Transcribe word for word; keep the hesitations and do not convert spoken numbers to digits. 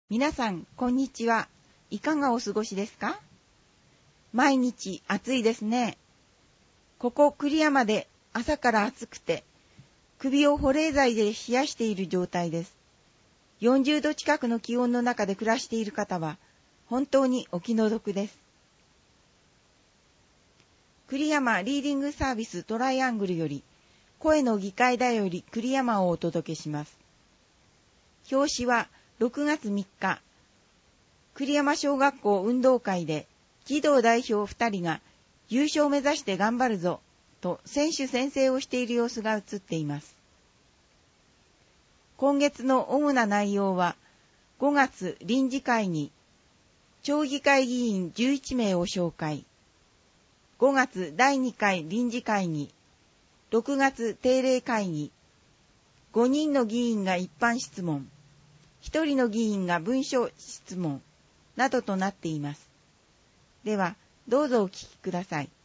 皆さん、こんにちは。いかがお過ごしですか？毎日暑いですね。ここ栗山で朝から暑くて、首を保冷剤で冷やしている状態です。よんじゅうど近くの気温の中で暮らしている方は、本当にお気の毒です。栗山リーディングサービストライアングルより、声の議会だより栗山をお届けします。表紙はろくがつみっか、栗山小学校運動会で児童代表ふたりが優勝を目指して頑張るぞと選手宣誓をしている様子が映っています。今月の主な内容は、ごがつ臨時会議、町議会議員じゅういちめいを紹介、ごがつだいにかい臨時会議、ろくがつ定例会議、ごにんの議員が一般質問、ひとりの議員が文書質問などとなっています。では、どうぞお聞きください。